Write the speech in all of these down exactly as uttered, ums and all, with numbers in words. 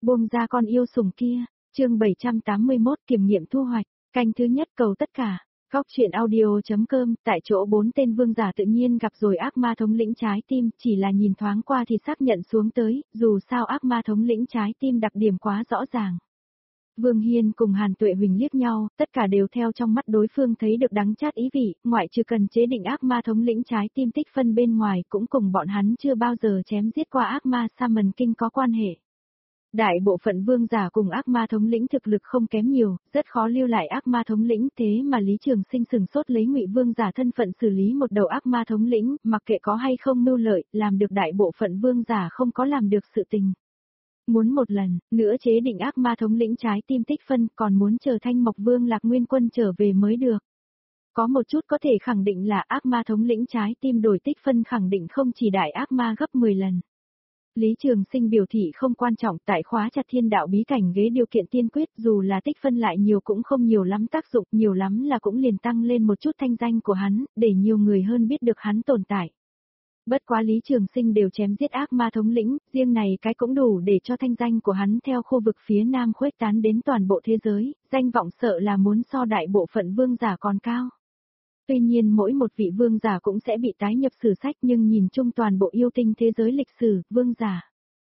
Buông ra con yêu sủng kia, chương bảy trăm tám mươi mốt kiểm nghiệm thu hoạch, canh thứ nhất cầu tất cả. Góc truyện audio.com, tại chỗ bốn tên vương giả tự nhiên gặp rồi ác ma thống lĩnh trái tim, chỉ là nhìn thoáng qua thì xác nhận xuống tới, dù sao ác ma thống lĩnh trái tim đặc điểm quá rõ ràng. Vương Hiên cùng Hàn Tuệ Huỳnh liếc nhau, tất cả đều theo trong mắt đối phương thấy được đắng chát ý vị, ngoại trừ cần chế định ác ma thống lĩnh trái tim tích phân bên ngoài cũng cùng bọn hắn chưa bao giờ chém giết qua ác ma Shaman King có quan hệ. Đại bộ phận vương giả cùng ác ma thống lĩnh thực lực không kém nhiều, rất khó lưu lại ác ma thống lĩnh, thế mà Lý Trường Sinh sừng sốt lấy Ngụy vương giả thân phận xử lý một đầu ác ma thống lĩnh, mặc kệ có hay không mưu lợi, làm được đại bộ phận vương giả không có làm được sự tình. Muốn một lần nữa chế định ác ma thống lĩnh trái tim tích phân, còn muốn chờ Thanh Mộc Vương Lạc Nguyên Quân trở về mới được. Có một chút có thể khẳng định là ác ma thống lĩnh trái tim đổi tích phân khẳng định không chỉ đại ác ma gấp mười lần. Lý Trường Sinh biểu thị không quan trọng, tại khóa chặt thiên đạo bí cảnh ghế điều kiện tiên quyết, dù là tích phân lại nhiều cũng không nhiều lắm tác dụng, nhiều lắm là cũng liền tăng lên một chút thanh danh của hắn, để nhiều người hơn biết được hắn tồn tại. Bất quá Lý Trường Sinh đều chém giết ác ma thống lĩnh, riêng này cái cũng đủ để cho thanh danh của hắn theo khu vực phía Nam khuếch tán đến toàn bộ thế giới, danh vọng sợ là muốn so đại bộ phận vương giả còn cao. Tuy nhiên mỗi một vị vương giả cũng sẽ bị tái nhập sử sách, nhưng nhìn chung toàn bộ yêu tinh thế giới lịch sử, vương giả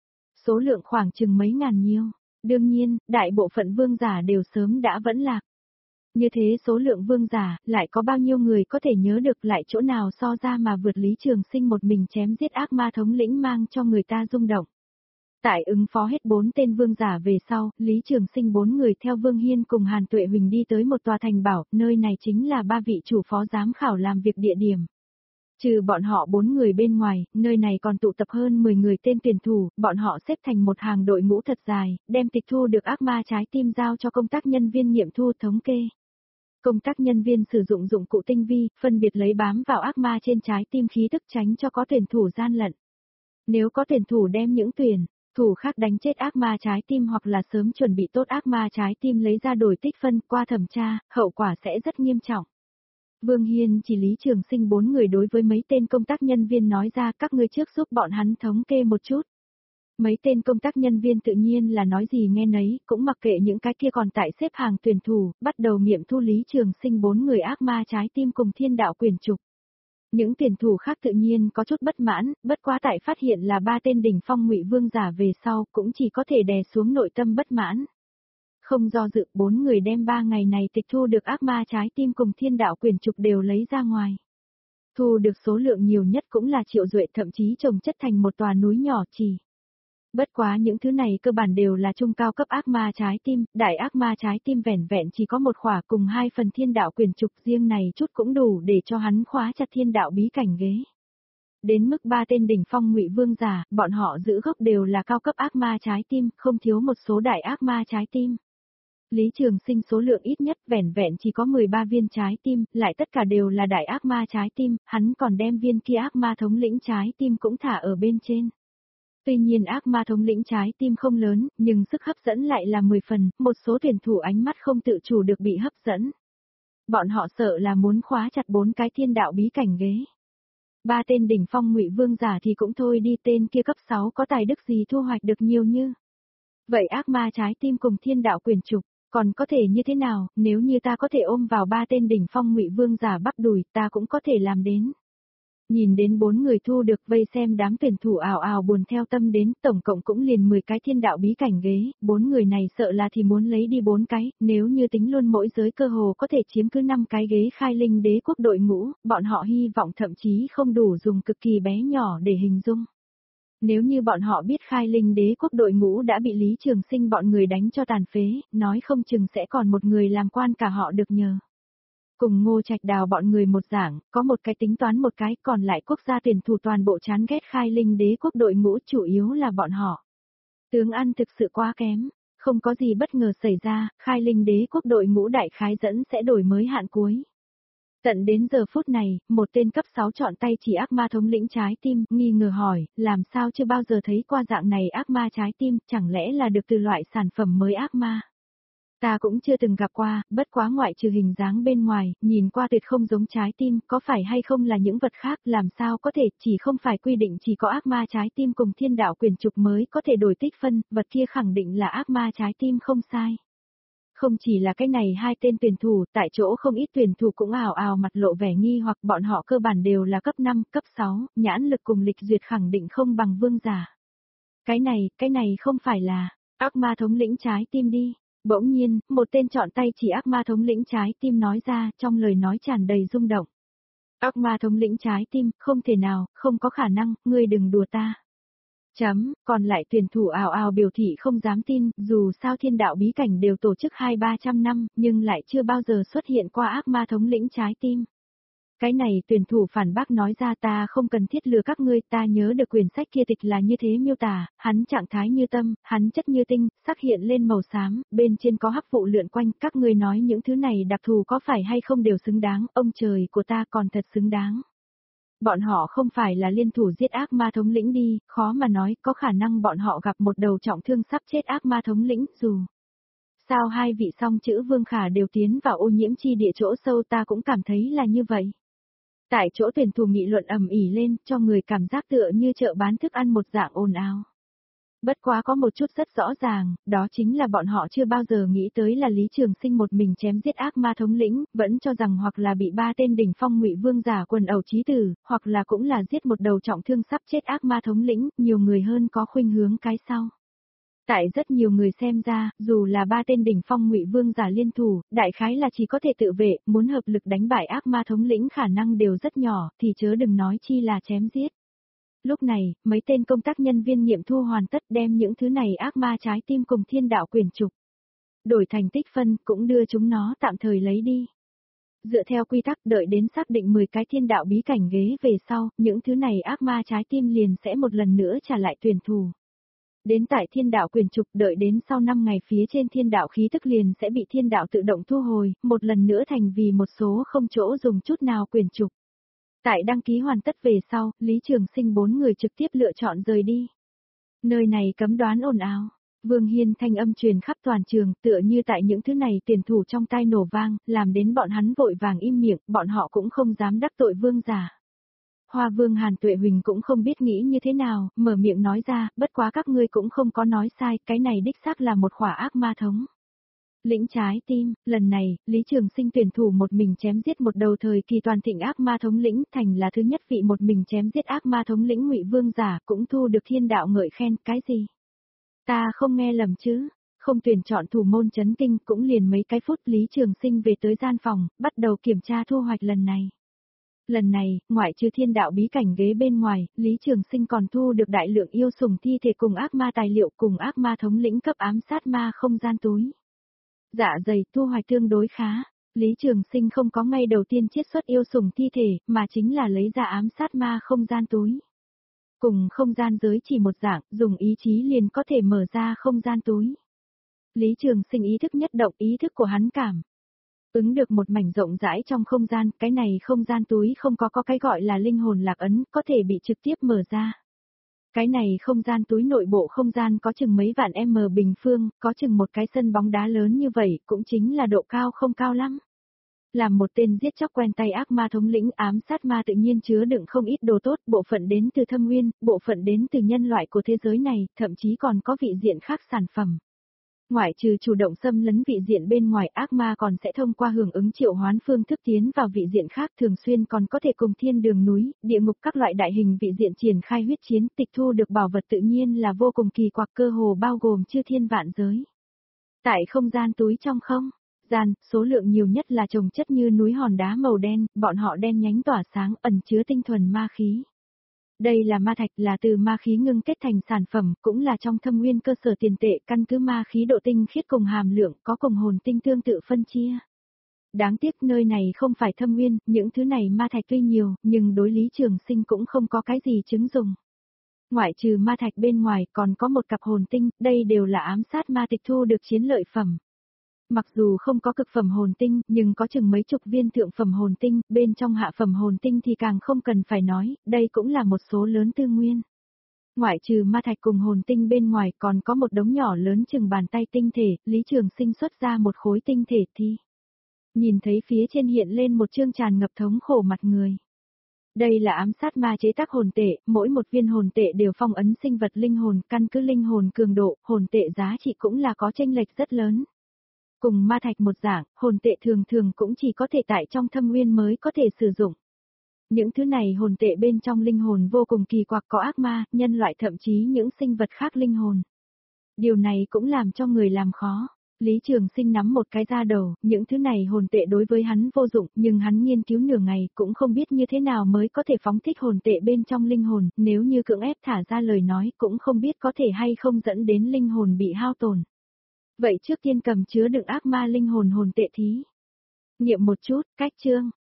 số lượng khoảng chừng mấy ngàn nhiêu. Đương nhiên, đại bộ phận vương giả đều sớm đã vẫn lạc. Như thế số lượng vương giả, lại có bao nhiêu người có thể nhớ được, lại chỗ nào so ra mà vượt Lý Trường Sinh một mình chém giết ác ma thống lĩnh mang cho người ta rung động. Tại ứng phó hết bốn tên vương giả về sau, Lý Trường Sinh bốn người theo Vương Hiên cùng Hàn Tuệ Huỳnh đi tới một tòa thành bảo, nơi này chính là ba vị chủ phó giám khảo làm việc địa điểm. Trừ bọn họ bốn người bên ngoài, nơi này còn tụ tập hơn mười người tên tuyển thủ, bọn họ xếp thành một hàng đội ngũ thật dài, đem tịch thu được ác ma trái tim giao cho công tác nhân viên nghiệm thu thống kê. Công tác nhân viên sử dụng dụng cụ tinh vi, phân biệt lấy bám vào ác ma trên trái tim khí tức tránh cho có tuyển thủ gian lận. Nếu có tuyển thủ đem những tuyển thủ khác đánh chết ác ma trái tim hoặc là sớm chuẩn bị tốt ác ma trái tim lấy ra đổi tích phân qua thẩm tra, hậu quả sẽ rất nghiêm trọng. Vương Hiên chỉ Lý Trường Sinh bốn người đối với mấy tên công tác nhân viên nói ra các ngươi trước giúp bọn hắn thống kê một chút. Mấy tên công tác nhân viên tự nhiên là nói gì nghe nấy, cũng mặc kệ những cái kia còn tại xếp hàng tuyển thủ, bắt đầu nghiệm thu Lý Trường Sinh bốn người ác ma trái tim cùng thiên đạo quyền trục. Những tuyển thủ khác tự nhiên có chút bất mãn, bất quá tại phát hiện là ba tên đỉnh phong Ngụy vương giả về sau, cũng chỉ có thể đè xuống nội tâm bất mãn. Không do dự, bốn người đem ba ngày này tịch thu được ác ma trái tim cùng thiên đạo quyền trục đều lấy ra ngoài. Thu được số lượng nhiều nhất cũng là Triệu Duệ, thậm chí chồng chất thành một tòa núi nhỏ chỉ. Bất quá những thứ này cơ bản đều là trung cao cấp ác ma trái tim, đại ác ma trái tim vẻn vẹn chỉ có một khỏa cùng hai phần thiên đạo quyền trục, riêng này chút cũng đủ để cho hắn khóa chặt thiên đạo bí cảnh ghế. Đến mức ba tên đỉnh phong Ngụy vương giả, bọn họ giữ gốc đều là cao cấp ác ma trái tim, không thiếu một số đại ác ma trái tim. Lý Trường Sinh số lượng ít nhất vẻn vẹn chỉ có mười ba viên trái tim, lại tất cả đều là đại ác ma trái tim, hắn còn đem viên kia ác ma thống lĩnh trái tim cũng thả ở bên trên. Tuy nhiên ác ma thống lĩnh trái tim không lớn, nhưng sức hấp dẫn lại là mười phần, một số tuyển thủ ánh mắt không tự chủ được bị hấp dẫn. Bọn họ sợ là muốn khóa chặt bốn cái thiên đạo bí cảnh ghế. Ba tên đỉnh phong Ngụy vương giả thì cũng thôi đi, tên kia cấp sáu có tài đức gì thu hoạch được nhiều như. Vậy ác ma trái tim cùng thiên đạo quyền trục, còn có thể như thế nào, nếu như ta có thể ôm vào ba tên đỉnh phong Ngụy vương giả bắp đùi, ta cũng có thể làm đến. Nhìn đến bốn người thu được, vây xem đám tuyển thủ ào ào buồn theo tâm đến, tổng cộng cũng liền mười cái thiên đạo bí cảnh ghế, bốn người này sợ là thì muốn lấy đi bốn cái, nếu như tính luôn mỗi giới cơ hồ có thể chiếm cứ năm cái ghế khai linh đế quốc đội ngũ, bọn họ hy vọng thậm chí không đủ dùng, cực kỳ bé nhỏ để hình dung. Nếu như bọn họ biết khai linh đế quốc đội ngũ đã bị Lý Trường Sinh bọn người đánh cho tàn phế, nói không chừng sẽ còn một người làm quan cả họ được nhờ. Cùng Ngô Trạch Đào bọn người một dạng, có một cái tính toán một cái, còn lại quốc gia tuyển thủ toàn bộ chán ghét khai linh đế quốc đội ngũ, chủ yếu là bọn họ. Tướng ăn thực sự quá kém, không có gì bất ngờ xảy ra, khai linh đế quốc đội ngũ đại khái dẫn sẽ đổi mới hạn cuối. Tận đến giờ phút này, một tên cấp sáu chọn tay chỉ ác ma thống lĩnh trái tim, nghi ngờ hỏi, làm sao chưa bao giờ thấy qua dạng này ác ma trái tim, chẳng lẽ là được từ loại sản phẩm mới ác ma. Ta cũng chưa từng gặp qua, bất quá ngoại trừ hình dáng bên ngoài, nhìn qua tuyệt không giống trái tim, có phải hay không là những vật khác, làm sao có thể, chỉ không phải quy định chỉ có ác ma trái tim cùng thiên đạo quyền trục mới có thể đổi tích phân, vật kia khẳng định là ác ma trái tim không sai. Không chỉ là cái này hai tên tuyển thủ, tại chỗ không ít tuyển thủ cũng ảo ảo mặt lộ vẻ nghi hoặc bọn họ cơ bản đều là cấp năm, cấp sáu, nhãn lực cùng lịch duyệt khẳng định không bằng vương giả. Cái này, cái này không phải là ác ma thống lĩnh trái tim đi. Bỗng nhiên, một tên chọn tay chỉ ác ma thống lĩnh trái tim nói ra, trong lời nói tràn đầy rung động. Ác ma thống lĩnh trái tim, không thể nào, không có khả năng, ngươi đừng đùa ta. Chấm, còn lại tuyển thủ ảo ảo biểu thị không dám tin, dù sao thiên đạo bí cảnh đều tổ chức hai ba trăm năm, nhưng lại chưa bao giờ xuất hiện qua ác ma thống lĩnh trái tim. Cái này tuyển thủ phản bác nói ra ta không cần thiết lừa các ngươi, ta nhớ được quyển sách kia tịch là như thế miêu tả, hắn trạng thái như tâm, hắn chất như tinh, sắc hiện lên màu xám, bên trên có hắc vụ lượn quanh, các ngươi nói những thứ này đặc thù có phải hay không đều xứng đáng, ông trời của ta còn thật xứng đáng. Bọn họ không phải là liên thủ giết ác ma thống lĩnh đi, khó mà nói, có khả năng bọn họ gặp một đầu trọng thương sắp chết ác ma thống lĩnh, dù sao hai vị song chữ vương khả đều tiến vào ô nhiễm chi địa chỗ sâu ta cũng cảm thấy là như vậy. Tại chỗ tuyển thủ nghị luận ầm ĩ lên, cho người cảm giác tựa như chợ bán thức ăn một dạng ồn ào. Bất quá có một chút rất rõ ràng, đó chính là bọn họ chưa bao giờ nghĩ tới là Lý Trường Sinh một mình chém giết ác ma thống lĩnh, vẫn cho rằng hoặc là bị ba tên đỉnh phong ngụy vương giả quần ẩu chí tử, hoặc là cũng là giết một đầu trọng thương sắp chết ác ma thống lĩnh, nhiều người hơn có khuynh hướng cái sau. Tại rất nhiều người xem ra, dù là ba tên đỉnh phong ngụy vương giả liên thủ, đại khái là chỉ có thể tự vệ, muốn hợp lực đánh bại ác ma thống lĩnh khả năng đều rất nhỏ, thì chớ đừng nói chi là chém giết. Lúc này, mấy tên công tác nhân viên nghiệm thu hoàn tất đem những thứ này ác ma trái tim cùng thiên đạo quyền trục. Đổi thành tích phân, cũng đưa chúng nó tạm thời lấy đi. Dựa theo quy tắc đợi đến xác định mười cái thiên đạo bí cảnh ghế về sau, những thứ này ác ma trái tim liền sẽ một lần nữa trả lại tuyển thủ. Đến tại thiên đạo quyền trục đợi đến sau năm ngày phía trên thiên đạo khí tức liền sẽ bị thiên đạo tự động thu hồi, một lần nữa thành vì một số không chỗ dùng chút nào quyền trục. Tại đăng ký hoàn tất về sau, Lý Trường Sinh bốn người trực tiếp lựa chọn rời đi. Nơi này cấm đoán ồn ào. Vương Hiên thanh âm truyền khắp toàn trường, tựa như tại những thứ này tuyển thủ trong tai nổ vang, làm đến bọn hắn vội vàng im miệng, bọn họ cũng không dám đắc tội vương giả. Hoa Vương Hàn Tuệ Huỳnh cũng không biết nghĩ như thế nào, mở miệng nói ra, bất quá các ngươi cũng không có nói sai, cái này đích xác là một khỏa ác ma thống. Lĩnh trái tim, lần này, Lý Trường Sinh tuyển thủ một mình chém giết một đầu thời kỳ toàn thịnh ác ma thống lĩnh, thành là thứ nhất vị một mình chém giết ác ma thống lĩnh ngụy vương giả, cũng thu được thiên đạo ngợi khen, cái gì? Ta không nghe lầm chứ, không tuyển chọn thủ môn chấn kinh, cũng liền mấy cái phút Lý Trường Sinh về tới gian phòng, bắt đầu kiểm tra thu hoạch lần này. Lần này, ngoại trừ thiên đạo bí cảnh ghế bên ngoài, Lý Trường Sinh còn thu được đại lượng yêu sủng thi thể cùng ác ma tài liệu cùng ác ma thống lĩnh cấp ám sát ma không gian túi. Dạ dày thu hoạch tương đối khá, Lý Trường Sinh không có ngay đầu tiên chiết xuất yêu sủng thi thể, mà chính là lấy ra ám sát ma không gian túi. Cùng không gian giới chỉ một dạng, dùng ý chí liền có thể mở ra không gian túi. Lý Trường Sinh ý thức nhất động, ý thức của hắn cảm ứng được một mảnh rộng rãi trong không gian, cái này không gian túi không có có cái gọi là linh hồn lạc ấn, có thể bị trực tiếp mở ra. Cái này không gian túi nội bộ không gian có chừng mấy vạn m bình phương, có chừng một cái sân bóng đá lớn như vậy, cũng chính là độ cao không cao lắm. Làm một tên giết chóc quen tay ác ma thống lĩnh ám sát ma tự nhiên chứa đựng không ít đồ tốt, bộ phận đến từ thâm nguyên, bộ phận đến từ nhân loại của thế giới này, thậm chí còn có vị diện khác sản phẩm. Ngoại trừ chủ động xâm lấn vị diện bên ngoài, ác ma còn sẽ thông qua hưởng ứng triệu hoán phương thức tiến vào vị diện khác, thường xuyên còn có thể cùng thiên đường núi, địa ngục các loại đại hình vị diện triển khai huyết chiến, tịch thu được bảo vật tự nhiên là vô cùng kỳ quặc, cơ hồ bao gồm chư thiên vạn giới. Tại không gian túi trong không gian, số lượng nhiều nhất là chồng chất như núi hòn đá màu đen, bọn họ đen nhánh tỏa sáng, ẩn chứa tinh thuần ma khí. Đây là ma thạch, là từ ma khí ngưng kết thành sản phẩm, cũng là trong thâm nguyên cơ sở tiền tệ, căn cứ ma khí độ tinh khiết cùng hàm lượng, có cùng hồn tinh tương tự phân chia. Đáng tiếc nơi này không phải thâm nguyên, những thứ này ma thạch tuy nhiều, nhưng đối Lý Trường Sinh cũng không có cái gì chứng dùng. Ngoại trừ ma thạch bên ngoài còn có một cặp hồn tinh, đây đều là ám sát ma tịch thu được chiến lợi phẩm. Mặc dù không có cực phẩm hồn tinh, nhưng có chừng mấy chục viên thượng phẩm hồn tinh, bên trong hạ phẩm hồn tinh thì càng không cần phải nói, đây cũng là một số lớn tư nguyên. Ngoại trừ ma thạch cùng hồn tinh bên ngoài còn có một đống nhỏ lớn chừng bàn tay tinh thể, Lý Trường Sinh xuất ra một khối tinh thể thi. Nhìn thấy phía trên hiện lên một chương tràn ngập thống khổ mặt người. Đây là ám sát ma chế tác hồn tệ, mỗi một viên hồn tệ đều phong ấn sinh vật linh hồn, căn cứ linh hồn cường độ, hồn tệ giá trị cũng là có chênh lệch rất lớn. Cùng ma thạch một dạng, hồn tệ thường thường cũng chỉ có thể tại trong thâm nguyên mới có thể sử dụng. Những thứ này hồn tệ bên trong linh hồn vô cùng kỳ quặc, có ác ma, nhân loại thậm chí những sinh vật khác linh hồn. Điều này cũng làm cho người làm khó. Lý Trường Sinh nắm một cái ra đầu, những thứ này hồn tệ đối với hắn vô dụng, nhưng hắn nghiên cứu nửa ngày cũng không biết như thế nào mới có thể phóng thích hồn tệ bên trong linh hồn, nếu như cưỡng ép thả ra lời nói cũng không biết có thể hay không dẫn đến linh hồn bị hao tổn. Vậy trước tiên cầm chứa đựng ác ma linh hồn hồn tệ thí. Nghiệm một chút, cách chương.